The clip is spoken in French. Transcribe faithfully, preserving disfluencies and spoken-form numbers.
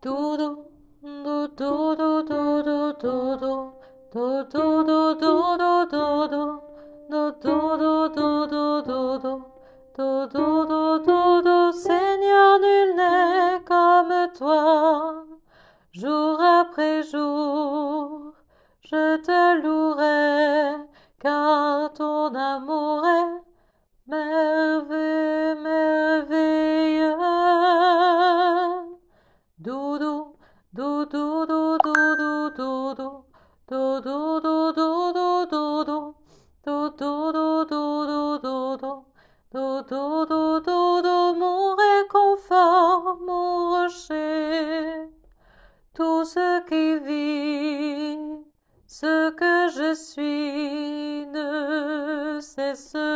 Dodo, do do do do do do do, do do do do do do do, do do do do do do do, do do do do do. Seigneur, nul n'est comme toi. Jour après jour, je te louerai, car ton amour est merveilleux, merveilleux. Doudou, doudou, doudou, doudou, doudou, doudou, doudou, doudou, doudou, doudou, doudou, doudou, doudou, doudou, mon réconfort, mon rocher. Tout ce qui vit, ce que je suis, ne cesse